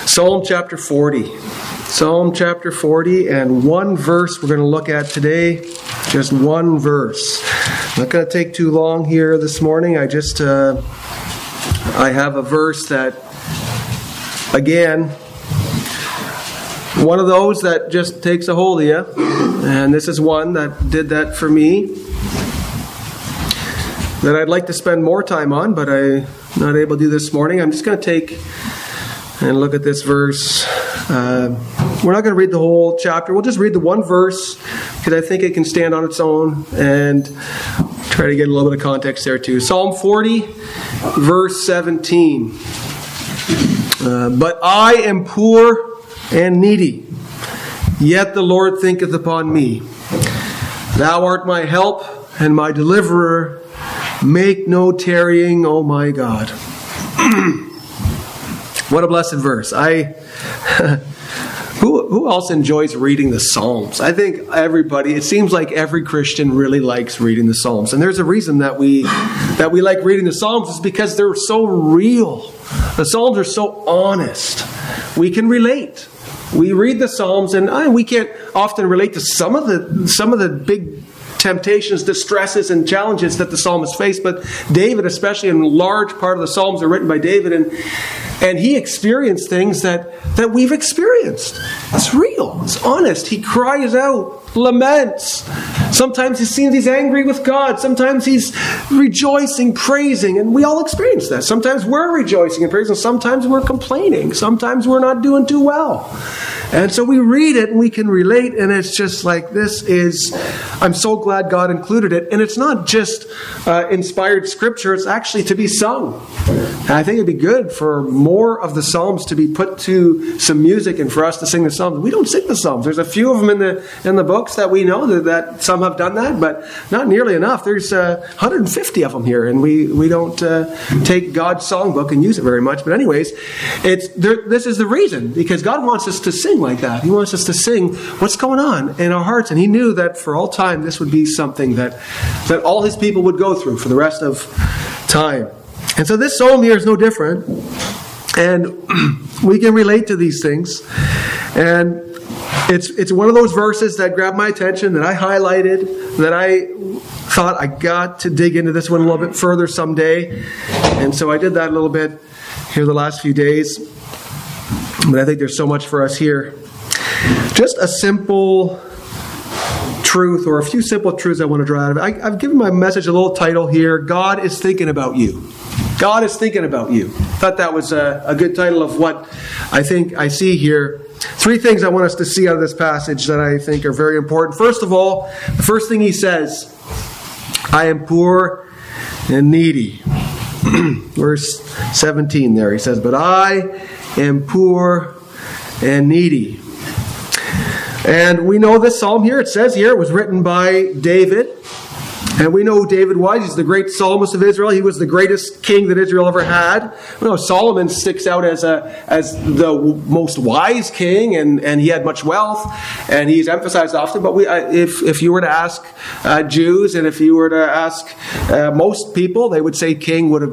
Psalm chapter 40. Psalm chapter 40, and one verse we're going to look at today. Just one verse. I'm not going to take too long here this morning. I have a verse that, again, one of those that just takes a hold of you. And this is one that did that for me, that I'd like to spend more time on, but I'm not able to do this morning. I'm just going to take and look at this verse. We're not going to read the whole chapter. We'll just read the one verse because I think it can stand on its own and try to get a little bit of context there too. Psalm 40, verse 17. But I am poor and needy, yet the Lord thinketh upon me. Thou art my help and my deliverer. Make no tarrying, O my God. What a blessed verse. Who else enjoys reading the Psalms? I think everybody, it seems like every Christian really likes reading the Psalms. And there's a reason that we like reading the Psalms is because they're so real. The Psalms are so honest. We can relate. We read the Psalms and we can't often relate to some of the big temptations, distresses, and challenges that the psalmist faced. But David, especially, in large part of the Psalms are written by David, and he experienced things that we've experienced. It's real. It's honest. He cries out, laments. Sometimes it seems he's angry with God. Sometimes he's rejoicing, praising, and we all experience that. Sometimes we're rejoicing and praising. Sometimes we're complaining. Sometimes we're not doing too well. And so we read it and we can relate, and it's just like, I'm so glad God included it. And it's not just inspired scripture, it's actually to be sung. And I think it'd be good for more of the Psalms to be put to some music and for us to sing the Psalms. We don't sing the Psalms. There's a few of them in the books that we know that some have done that, but not nearly enough. There's 150 of them here, and we don't take God's songbook and use it very much. But anyways, this is the reason, because God wants us to sing like that. He wants us to sing what's going on in our hearts, and He knew that for all time this would be something that all His people would go through for the rest of time. And so this psalm here is no different, and we can relate to these things. And it's one of those verses that grabbed my attention, that I highlighted, that I thought I got to dig into this one a little bit further someday. And so I did that a little bit here the last few days. But I think there's so much for us here. Just a simple truth, or a few simple truths I want to draw out of it. I've given my message a little title here: God is thinking about you. God is thinking about you. I thought that was a good title of what I think I see here. Three things I want us to see out of this passage that I think are very important. First of all, the first thing he says, I am poor and needy. Verse 17 there, he says, but I am poor and needy. And we know this psalm here, it says here, it was written by David. And we know who David was. He's the great psalmist of Israel. He was the greatest king that Israel ever had. You know, Solomon sticks out as the most wise king, and he had much wealth, and he's emphasized often. But if you were to ask Jews, and if you were to ask most people, they would say the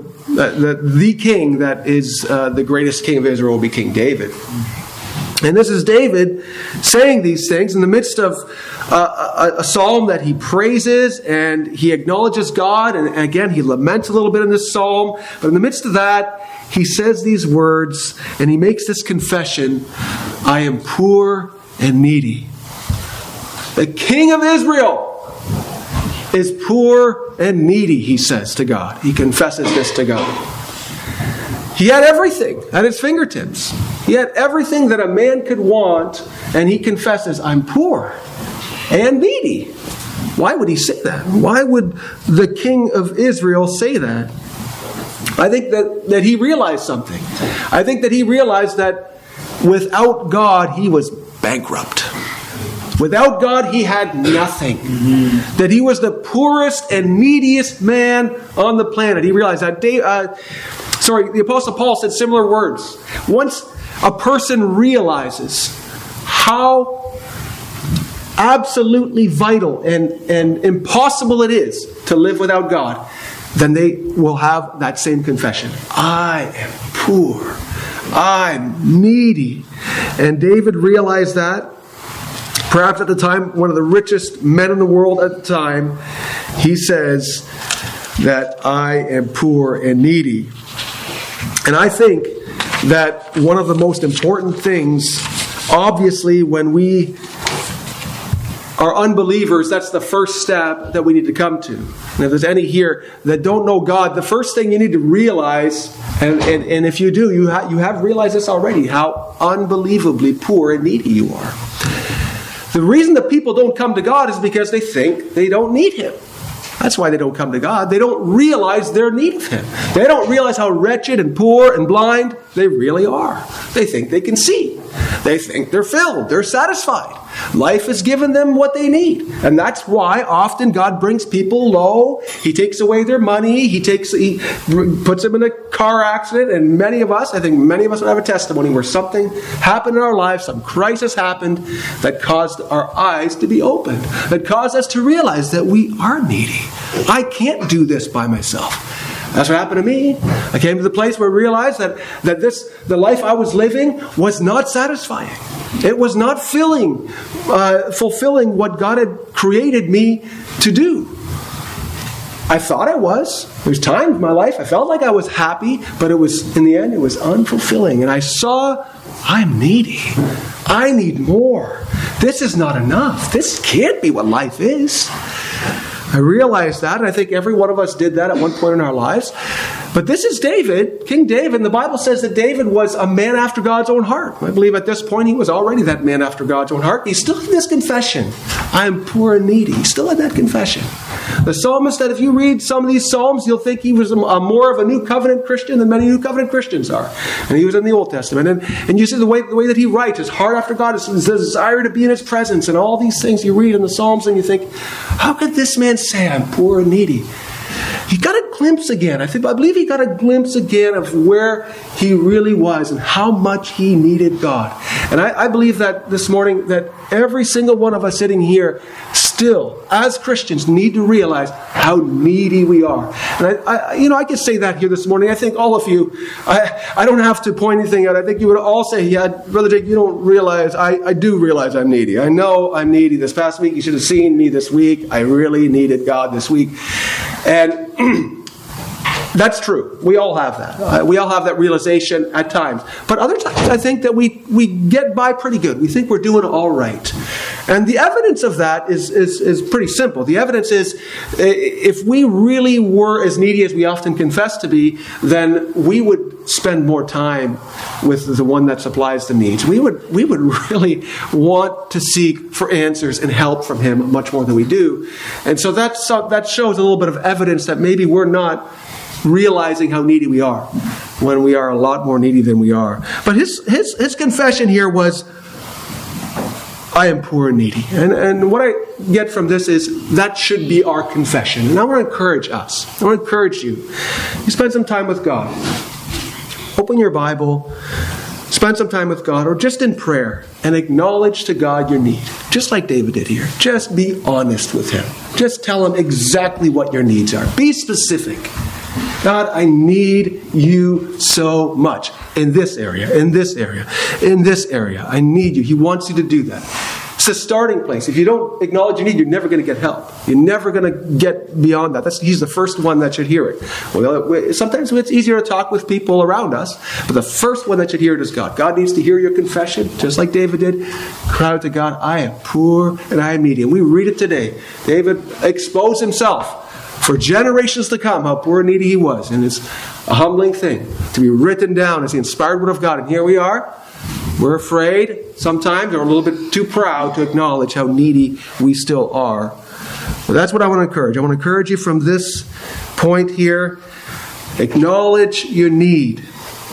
king that is the greatest king of Israel will be King David. And this is David saying these things in the midst of a psalm that he praises and he acknowledges God. And again, he laments a little bit in this psalm. But in the midst of that, he says these words and he makes this confession: I am poor and needy. The King of Israel is poor and needy, he says to God. He confesses this to God. He had everything at his fingertips. He had everything that a man could want, and he confesses, I'm poor and needy. Why would he say that? Why would the King of Israel say that? I think that he realized something. I think that he realized that without God, he was bankrupt. Without God, he had nothing. Mm-hmm. That he was the poorest and neediest man on the planet. He realized that. The Apostle Paul said similar words. Once a person realizes how absolutely vital and impossible it is to live without God, then they will have that same confession. I am poor. I'm needy. And David realized that. Perhaps at the time, one of the richest men in the world at the time, he says that I am poor and needy. And I think that one of the most important things, obviously, when we are unbelievers, that's the first step that we need to come to. And if there's any here that don't know God, the first thing you need to realize, and if you do, you have realized this already, how unbelievably poor and needy you are. The reason that people don't come to God is because they think they don't need Him. That's why they don't come to God. They don't realize their need of Him. They don't realize how wretched and poor and blind they really are. They think they can see. They think they're filled. They're satisfied. Life has given them what they need. And that's why often God brings people low. He takes away their money. He puts them in a car accident. And I think many of us would have a testimony where something happened in our lives, some crisis happened that caused our eyes to be opened, that caused us to realize that we are needy. I can't do this by myself. That's what happened to me. I came to the place where I realized that the life I was living was not satisfying. It was not fulfilling what God had created me to do. I thought I was. There was times in my life I felt like I was happy, but in the end it was unfulfilling. And I saw I'm needy. I need more. This is not enough. This can't be what life is. I realized that, and I think every one of us did that at one point in our lives. But this is David, King David, and the Bible says that David was a man after God's own heart. I believe at this point he was already that man after God's own heart. He still had this confession. I am poor and needy. He still had that confession. The psalmist said if you read some of these psalms, you'll think he was more of a New Covenant Christian than many New Covenant Christians are. And he was in the Old Testament. And you see the way that he writes, his heart after God, his desire to be in His presence, and all these things you read in the Psalms, and you think, how could this man say I'm poor and needy? He got a glimpse again. I believe he got a glimpse again of where he really was and how much he needed God. And I believe that this morning that every single one of us sitting here still, as Christians, need to realize how needy we are. And I can say that here this morning. I think all of you, I don't have to point anything out. I think you would all say, yeah, Brother Jake, you don't realize, I do realize I'm needy. I know I'm needy. This past week, you should have seen me this week. I really needed God this week. And that's true. We all have that. We all have that realization at times. But other times, I think that we get by pretty good. We think we're doing all right. And the evidence of that is pretty simple. The evidence is, if we really were as needy as we often confess to be, then we would spend more time with the one that supplies the needs. We would really want to seek for answers and help from Him much more than we do. And so that shows a little bit of evidence that maybe we're not realizing how needy we are when we are a lot more needy than we are. But his confession here was, I am poor and needy. And what I get from this is that should be our confession. And I want to encourage us. I want to encourage you. You spend some time with God. Open your Bible. Spend some time with God, or just in prayer, and acknowledge to God your need. Just like David did here. Just be honest with Him. Just tell Him exactly what your needs are. Be specific. God, I need you so much in this area, in this area, in this area. I need you. He wants you to do that. It's a starting place. If you don't acknowledge your need, you're never going to get help. You're never going to get beyond that. He's the first one that should hear it. Well, sometimes it's easier to talk with people around us, but the first one that should hear it is God. God needs to hear your confession, just like David did. Cry out to God, I am poor and I am needy. And we read it today. David exposed himself for generations to come, how poor and needy he was. And it's a humbling thing to be written down as the inspired word of God. And here we are. We're afraid sometimes, or a little bit too proud to acknowledge how needy we still are. But that's what I want to encourage. I want to encourage you from this point here. Acknowledge your need.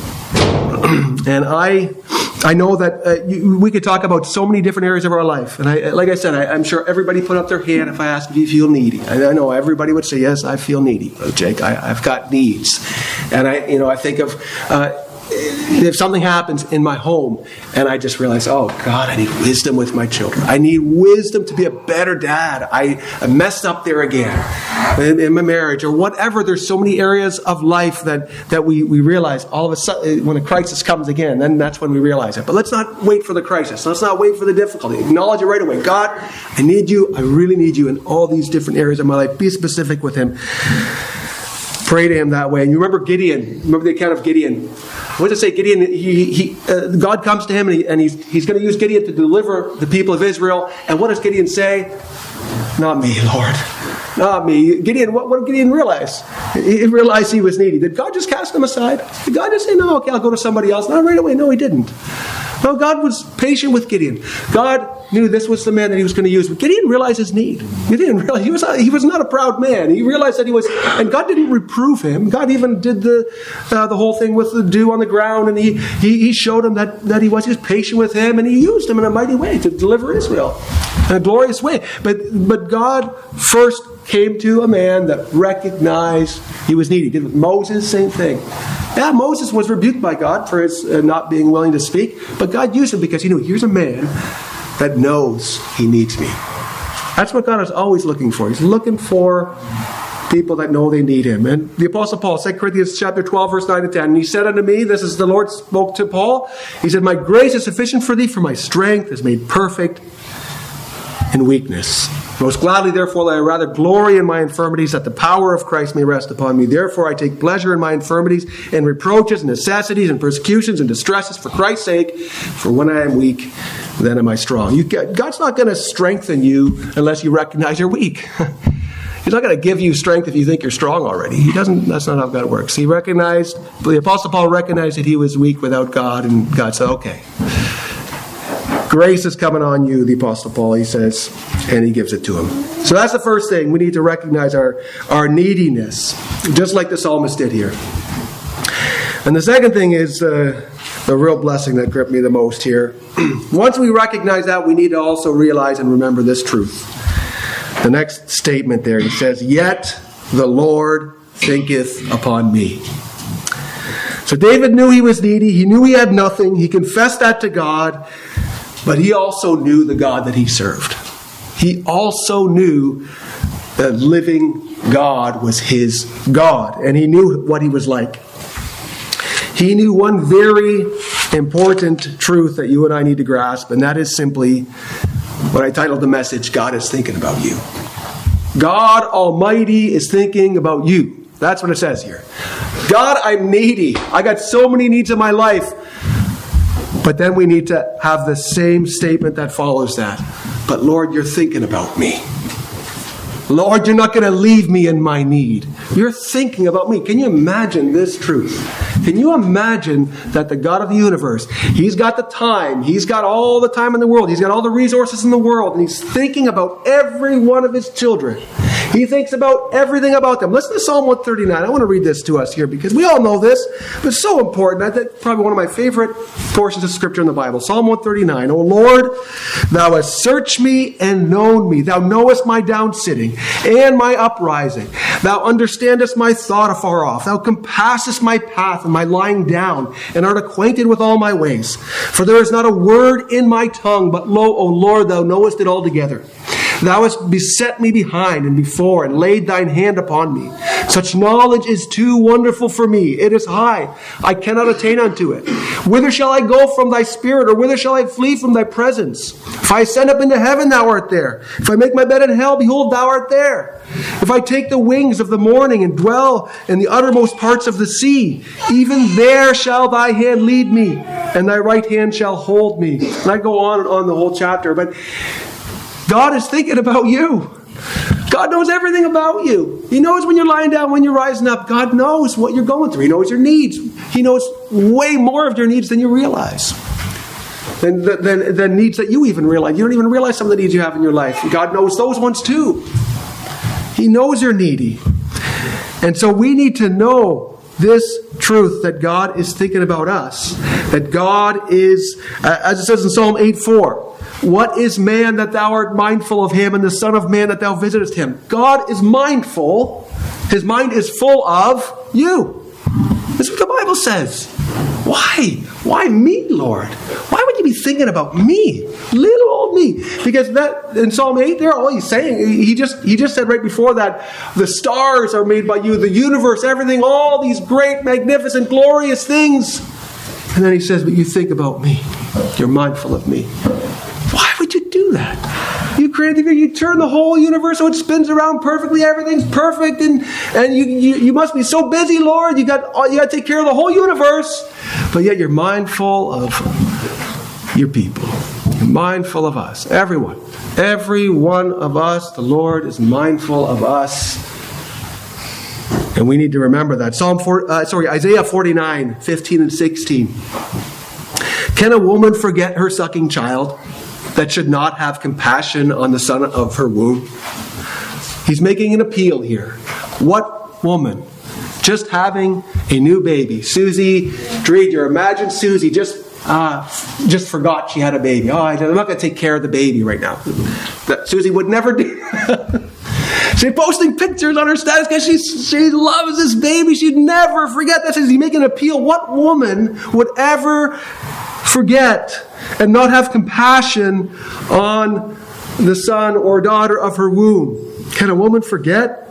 And I know that we could talk about so many different areas of our life. And like I said, I'm sure everybody put up their hand if I asked if you feel needy. I know everybody would say, yes, I feel needy. Jake, I've got needs. And I think of if something happens in my home and I just realize, oh God, I need wisdom with my children. I need wisdom to be a better dad. I messed up there again in my marriage or whatever. There's so many areas of life that we realize all of a sudden when a crisis comes again, then that's when we realize it. But let's not wait for the crisis. Let's not wait for the difficulty. Acknowledge it right away. God, I need you. I really need you in all these different areas of my life. Be specific with him. Pray to him that way. And you remember Gideon. Remember the account of Gideon. What does it say? Gideon, God comes to him and he's going to use Gideon to deliver the people of Israel. And what does Gideon say? Not me, Lord. Not me. Gideon, what did Gideon realize? He realized he was needy. Did God just cast him aside? Did God just say, no, okay, I'll go to somebody else? No, right away. No, he didn't. No, God was patient with Gideon. God knew this was the man that he was going to use. But Gideon realized his need. Gideon realized he was not a proud man. He realized that he was, and God didn't reprove him. God even did the whole thing with the dew on the ground, and he showed him that he was patient with him, and he used him in a mighty way to deliver Israel in a glorious way. But God first came to a man that recognized he was needy. He did with Moses, same thing. Yeah, Moses was rebuked by God for his not being willing to speak, but God used him because he knew, here's a man that knows he needs me. That's what God is always looking for. He's looking for people that know they need him. And the Apostle Paul, 2 Corinthians chapter 12, verse 9 to 10, and he said unto me, this is the Lord spoke to Paul, he said, my grace is sufficient for thee, for my strength is made perfect in weakness. Most gladly, therefore, I rather glory in my infirmities, that the power of Christ may rest upon me. Therefore, I take pleasure in my infirmities, and reproaches, and necessities, and persecutions, and distresses for Christ's sake. For when I am weak, then am I strong. God's not going to strengthen you unless you recognize you're weak. He's not going to give you strength if you think you're strong already. He doesn't. That's not how God works. The Apostle Paul recognized that he was weak without God, and God said, okay. Grace is coming on you, the Apostle Paul, he says, and he gives it to him. So that's the first thing. We need to recognize our neediness, just like the psalmist did here. And the second thing is the real blessing that gripped me the most here. Once we recognize that, we need to also realize and remember this truth. The next statement there, he says, yet the Lord thinketh upon me. So David knew he was needy. He knew he had nothing. He confessed that to God. But he also knew the God that he served. He also knew that living God was his God. And he knew what he was like. He knew one very important truth that you and I need to grasp, and that is simply what I titled the message, God is thinking about you. God Almighty is thinking about you. That's what it says here. God, I'm needy. I got so many needs in my life. But then we need to have the same statement that follows that. But Lord, you're thinking about me. Lord, you're not going to leave me in my need. You're thinking about me. Can you imagine this truth? Can you imagine that the God of the universe, he's got the time, he's got all the time in the world, he's got all the resources in the world, and he's thinking about every one of his children. He thinks about everything about them. Listen to Psalm 139. I want to read this to us here because we all know this, but it's so important. I think probably one of my favorite portions of Scripture in the Bible. Psalm 139. O Lord, thou hast searched me and known me. Thou knowest my down sitting and my uprising. Thou understandest my thought afar off. Thou compassest my path and my lying down, and art acquainted with all my ways. For there is not a word in my tongue, but lo, O Lord, thou knowest it altogether. Thou hast beset me behind and before, and laid thine hand upon me. Such knowledge is too wonderful for me. It is high. I cannot attain unto it. Whither shall I go from thy spirit, or whither shall I flee from thy presence? If I ascend up into heaven, thou art there. If I make my bed in hell, behold, thou art there. If I take the wings of the morning and dwell in the uttermost parts of the sea, even there shall thy hand lead me, and thy right hand shall hold me. And I go on and on the whole chapter, but God is thinking about you. God knows everything about you. He knows when you're lying down, when you're rising up. God knows what you're going through. He knows your needs. He knows way more of your needs than you realize. Than needs that you even realize. You don't even realize some of the needs you have in your life. God knows those ones too. He knows you're needy. And so we need to know this truth that God is thinking about us. That God is, as it says in Psalm 8:4, what is man that thou art mindful of him, and the son of man that thou visitest him? God is mindful. His mind is full of you. That's what the Bible says. Why? Why me, Lord? Why would you be thinking about me? Little old me. Because that in Psalm 8 there, all he's saying, he just said right before that, the stars are made by you, the universe, everything, all these great, magnificent, glorious things. And then he says, but you think about me. You're mindful of me. Why would you do that? You created you turn the whole universe so it spins around perfectly, everything's perfect, and you must be so busy, Lord. You got to take care of the whole universe, but yet you're mindful of your people. You're mindful of us, everyone. Every one of us, the Lord is mindful of us. And we need to remember that. Isaiah 49, 15 and 16. Can a woman forget her sucking child, that should not have compassion on the son of her womb? He's making an appeal here. What woman, just having a new baby, Susie Dreger, imagine Susie just forgot she had a baby. Oh, I'm not going to take care of the baby right now. That Susie would never do. She's posting pictures on her status because she loves this baby. She'd never forget that. He's making an appeal. What woman would ever forget and not have compassion on the son or daughter of her womb? Can a woman forget?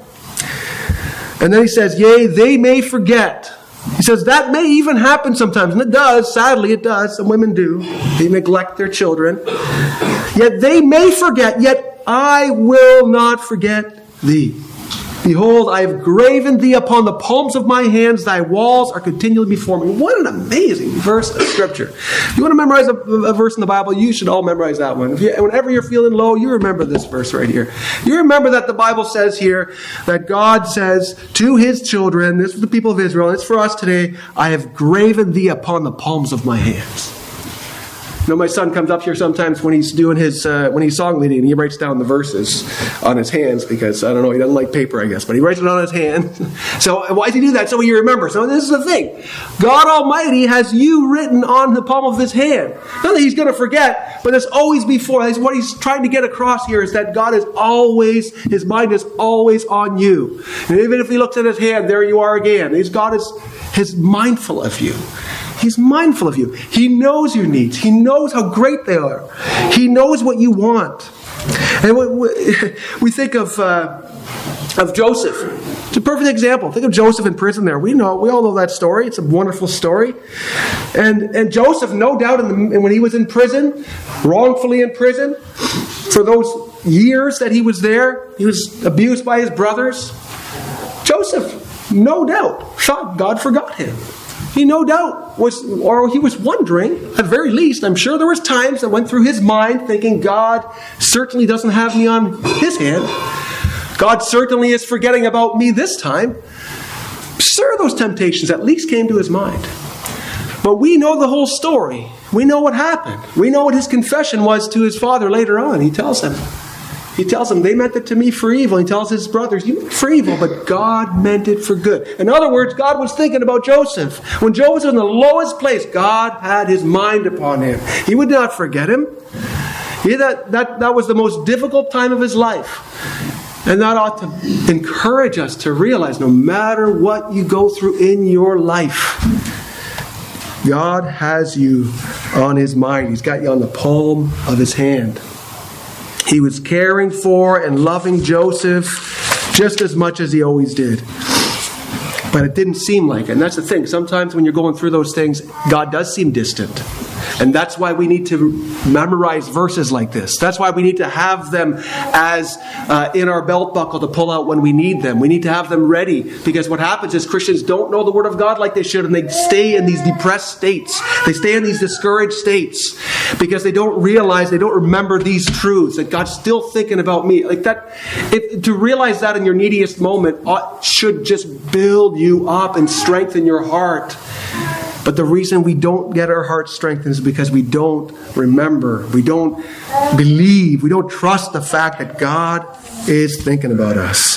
And then he says, yea, they may forget. He says that may even happen sometimes. And it does. Sadly, it does. Some women do. They neglect their children. Yet they may forget. Yet I will not forget thee. Behold, I have graven thee upon the palms of my hands. Thy walls are continually before me. What an amazing verse of Scripture. If you want to memorize a verse in the Bible, you should all memorize that one. Whenever you're feeling low, you remember this verse right here. You remember that the Bible says here that God says to his children, this is the people of Israel, it's for us today, I have graven thee upon the palms of my hands. You know, my son comes up here sometimes when he's doing when he's song leading, and he writes down the verses on his hands because, I don't know, he doesn't like paper, I guess, but he writes it on his hand. So why does he do that? So you remember. So this is the thing. God Almighty has you written on the palm of his hand. Not that he's going to forget, but it's always before. That's what he's trying to get across here is that God is always, his mind is always on you. And even if he looks at his hand, there you are again. God is mindful of you. He's mindful of you. He knows your needs. He knows how great they are. He knows what you want. And we think of Joseph. It's a perfect example. Think of Joseph in prison there. We all know that story. It's a wonderful story. And Joseph, no doubt, when he was in prison, wrongfully in prison, for those years that he was there, he was abused by his brothers. Joseph, no doubt, thought God forgot him. He no doubt he was wondering, at the very least, I'm sure there was times that went through his mind thinking, God certainly doesn't have me on his hand. God certainly is forgetting about me this time. Sure, those temptations at least came to his mind. But we know the whole story. We know what happened. We know what his confession was to his father later on. He tells him, they meant it to me for evil. He tells his brothers, you meant it for evil, but God meant it for good. In other words, God was thinking about Joseph. When Joseph was in the lowest place, God had his mind upon him. He would not forget him. That was the most difficult time of his life. And that ought to encourage us to realize no matter what you go through in your life, God has you on his mind. He's got you on the palm of his hand. He was caring for and loving Joseph just as much as he always did. But it didn't seem like it. And that's the thing. Sometimes when you're going through those things, God does seem distant. And that's why we need to memorize verses like this. That's why we need to have them as in our belt buckle to pull out when we need them. We need to have them ready. Because what happens is Christians don't know the Word of God like they should. And they stay in these depressed states. They stay in these discouraged states. Because they don't realize, they don't remember these truths. That God's still thinking about me. Like that, to realize that in your neediest moment should just build you up and strengthen your heart. But the reason we don't get our hearts strengthened is because we don't remember, we don't believe, we don't trust the fact that God is thinking about us.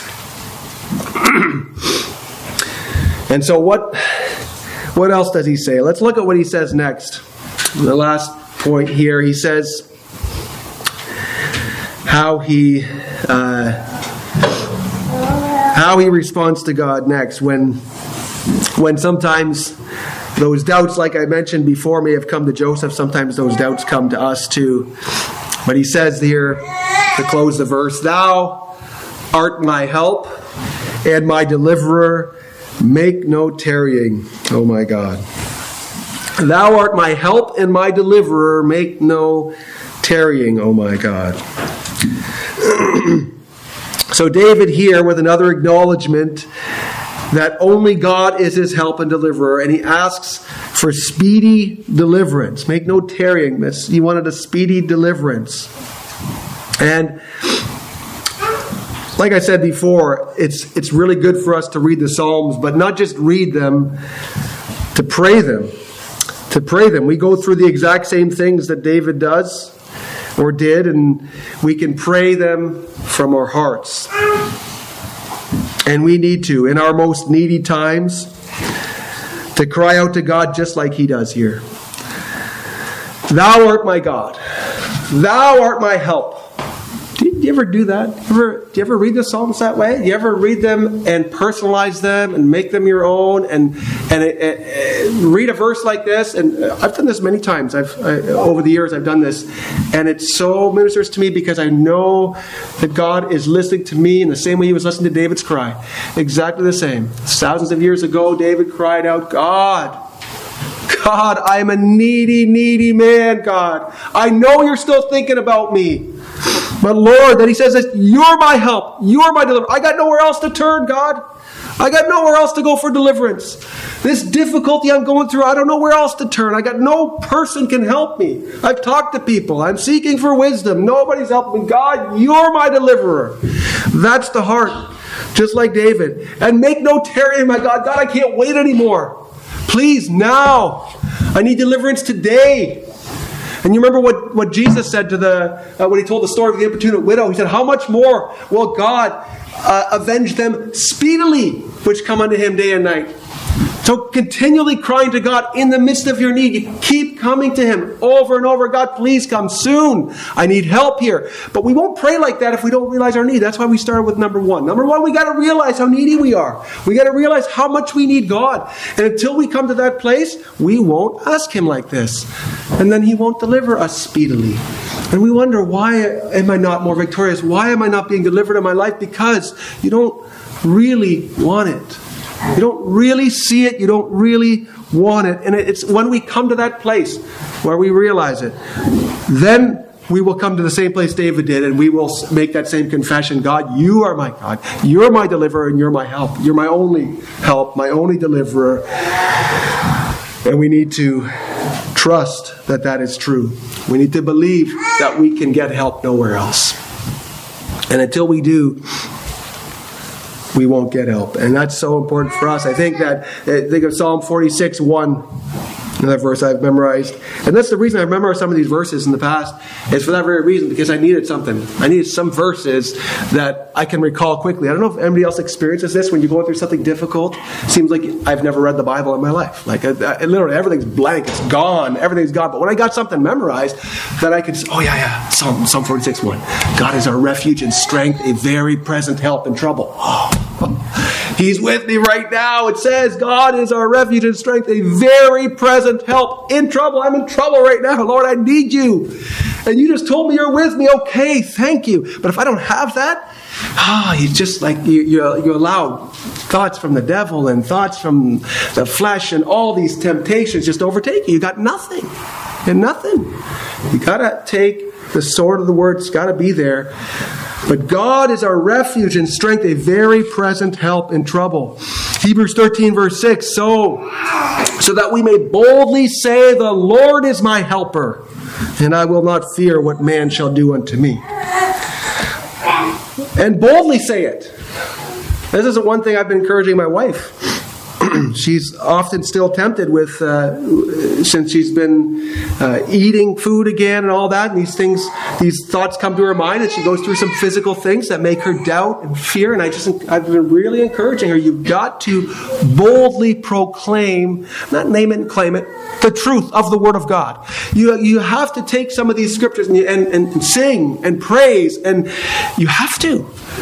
And so what else does he say? Let's look at what he says next. The last point here, he says how he responds to God next when sometimes Those doubts, like I mentioned before, may have come to Joseph. Sometimes those doubts come to us too. But he says here, to close the verse, "Thou art my help and my deliverer. Make no tarrying." Oh my God. "Thou art my help and my deliverer. Make no tarrying." Oh my God. So David here with another acknowledgement that only God is his help and deliverer, and he asks for speedy deliverance. Make no tarrying. He wanted a speedy deliverance. And like I said before, it's really good for us to read the Psalms, but not just read them, to pray them. To pray them. We go through the exact same things that David does or did, and we can pray them from our hearts. And we need to, in our most needy times, to cry out to God just like he does here. "Thou art my God. Thou art my help." Do you ever do that? Do you ever read the Psalms that way? Do you ever read them and personalize them and make them your own and read a verse like this? And I've done this many times. Over the years I've done this, and it so ministers to me because I know that God is listening to me in the same way he was listening to David's cry. Exactly the same. Thousands of years ago, David cried out, God, I am a needy, needy man, God. I know you're still thinking about me. But Lord, then he says this, you're my help. You're my deliverer. I got nowhere else to turn, God. I got nowhere else to go for deliverance. This difficulty I'm going through, I don't know where else to turn. I got no person can help me. I've talked to people. I'm seeking for wisdom. Nobody's helping me. God, you're my deliverer. That's the heart. Just like David. And make no tarrying, my God. God, I can't wait anymore. Please, now. I need deliverance today. And you remember what Jesus said to when he told the story of the importunate widow. He said, how much more will God avenge them speedily, which come unto him day and night? So continually crying to God in the midst of your need. You keep coming to him over and over. God, please come soon. I need help here. But we won't pray like that if we don't realize our need. That's why we started with number one. Number one, we got to realize how needy we are. We got to realize how much we need God. And until we come to that place, we won't ask him like this. And then he won't deliver us speedily. And we wonder, why am I not more victorious? Why am I not being delivered in my life? Because you don't really want it. You don't really see it. You don't really want it. And it's when we come to that place where we realize it, then we will come to the same place David did, and we will make that same confession. God, you are my God. You're my deliverer, and you're my help. You're my only help, my only deliverer. And we need to trust that that is true. We need to believe that we can get help nowhere else. And until we do, we won't get help. And that's so important for us. I think of Psalm 46:1, another verse I've memorized. And that's the reason I've memorized some of these verses in the past, is for that very reason, because I needed something. I needed some verses that I can recall quickly. I don't know if anybody else experiences this when you're going through something difficult. It seems like I've never read the Bible in my life. Like literally everything's blank, it's gone, everything's gone. But when I got something memorized, then I could say, Psalm 46:1. God is our refuge and strength, a very present help in trouble. He's with me right now. It says, God is our refuge and strength, a very present help in trouble. I'm in trouble right now. Lord, I need you. And you just told me you're with me. Okay, thank you. But if I don't have that, you just like, you allow thoughts from the devil and thoughts from the flesh and all these temptations just overtake you. You got nothing. And nothing. You got to take the sword of the word. It's got to be there. But God is our refuge and strength, a very present help in trouble. Hebrews 13 verse 6, so that we may boldly say, the Lord is my helper, and I will not fear what man shall do unto me. And boldly say it. This is the one thing I've been encouraging my wife. She's often still tempted with, since she's been eating food again and all that, and these thoughts come to her mind, and she goes through some physical things that make her doubt and fear. And I've been really encouraging her. You've got to boldly proclaim, not name it and claim it, the truth of the Word of God. You have to take some of these scriptures and sing and praise, and you have to.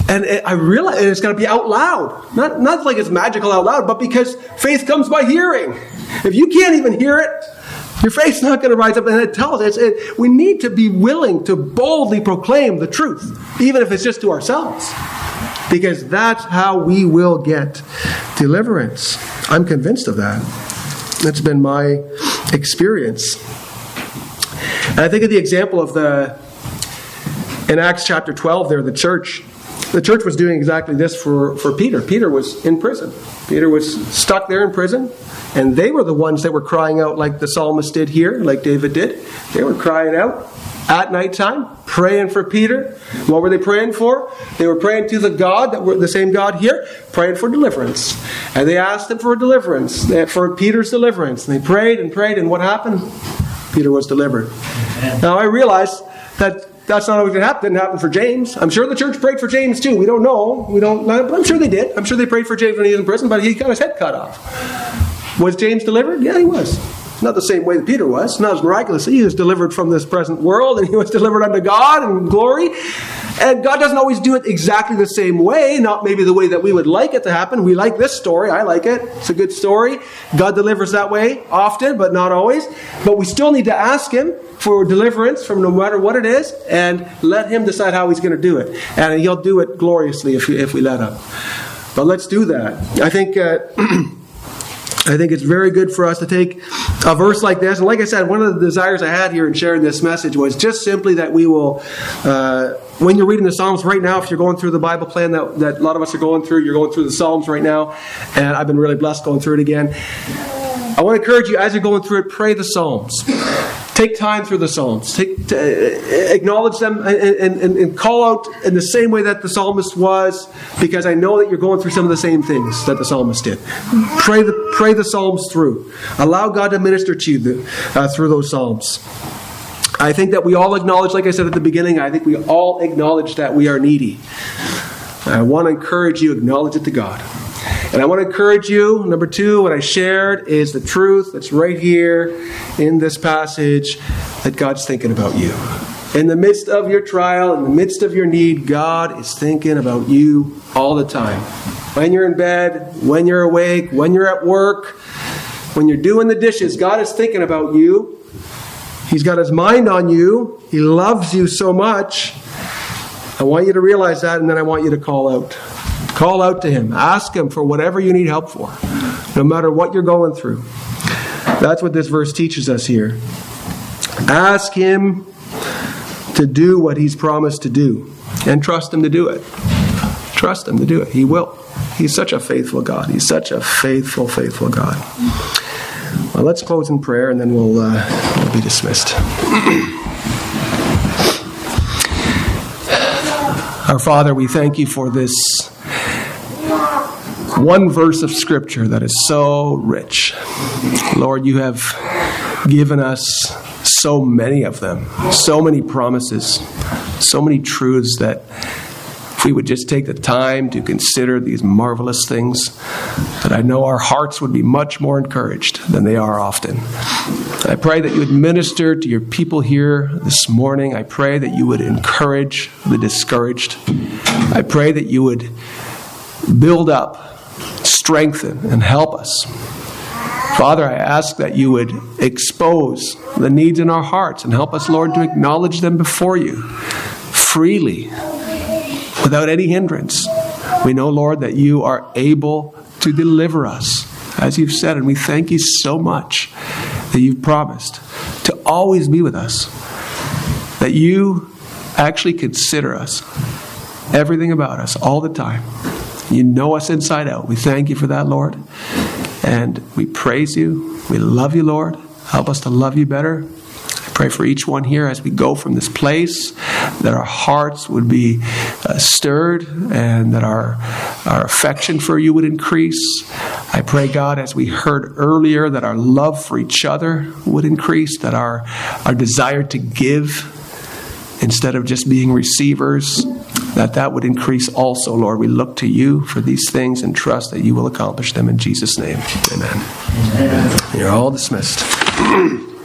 And I realize it's got to be out loud. Not like it's magical out loud, but because faith comes by hearing. If you can't even hear it, your faith's not going to rise up. And it tells us we need to be willing to boldly proclaim the truth, even if it's just to ourselves. Because that's how we will get deliverance. I'm convinced of that. That's been my experience. And I think of the example of in Acts chapter 12 there, the church was doing exactly this for Peter. Peter was in prison. Peter was stuck there in prison. And they were the ones that were crying out like the psalmist did here, like David did. They were crying out at nighttime, praying for Peter. What were they praying for? They were praying to the same God here, praying for deliverance. And they asked him for deliverance, for Peter's deliverance. And they prayed, and what happened? Peter was delivered. Now I realize that that's not always going to happen. It didn't happen for James. I'm sure the church prayed for James too. We don't know. But I'm sure they did. I'm sure they prayed for James when he was in prison, but he got his head cut off. Was James delivered? Yeah, he was. Not the same way that Peter was. Not as miraculously. He was delivered from this present world, and he was delivered unto God and glory. And God doesn't always do it exactly the same way. Not maybe the way that we would like it to happen. We like this story. I like it. It's a good story. God delivers that way often, but not always. But we still need to ask Him for deliverance from no matter what it is, and let Him decide how He's going to do it. And He'll do it gloriously if we let Him. But let's do that. I think it's very good for us to take a verse like this. And like I said, one of the desires I had here in sharing this message was just simply that we will, when you're reading the Psalms right now, if you're going through the Bible plan that a lot of us are going through, you're going through the Psalms right now. And I've been really blessed going through it again. I want to encourage you, as you're going through it, pray the Psalms. Take time through the Psalms. Acknowledge them and call out in the same way that the psalmist was, because I know that you're going through some of the same things that the psalmist did. Pray the Psalms through. Allow God to minister to you through those Psalms. I think that we all acknowledge, like I said at the beginning, I think we all acknowledge that we are needy. I want to encourage you, acknowledge it to God. And I want to encourage you, number 2, what I shared is the truth that's right here in this passage, that God's thinking about you. In the midst of your trial, in the midst of your need, God is thinking about you all the time. When you're in bed, when you're awake, when you're at work, when you're doing the dishes, God is thinking about you. He's got His mind on you. He loves you so much. I want you to realize that, and then I want you to call out. Call out to Him. Ask Him for whatever you need help for, no matter what you're going through. That's what this verse teaches us here. Ask Him to do what He's promised to do, and trust Him to do it. Trust Him to do it. He will. He's such a faithful God. He's such a faithful, faithful God. Well, let's close in prayer, and then we'll be dismissed. Our Father, we thank You for this one verse of Scripture that is so rich. Lord, You have given us so many of them, so many promises, so many truths that if we would just take the time to consider these marvelous things, that I know our hearts would be much more encouraged than they are often. I pray that You would minister to Your people here this morning. I pray that You would encourage the discouraged. I pray that You would build up, strengthen, and help us. Father, I ask that You would expose the needs in our hearts and help us, Lord, to acknowledge them before You freely, without any hindrance. We know, Lord, that You are able to deliver us, as You've said, and we thank You so much that You've promised to always be with us, that You actually consider us, everything about us, all the time. You know us inside out. We thank You for that, Lord. And we praise You. We love You, Lord. Help us to love You better. I pray for each one here as we go from this place, that our hearts would be stirred, and that our affection for You would increase. I pray, God, as we heard earlier, that our love for each other would increase, that our desire to give instead of just being receivers, that would increase also, Lord. We look to You for these things and trust that You will accomplish them in Jesus' name. Amen. You're all dismissed.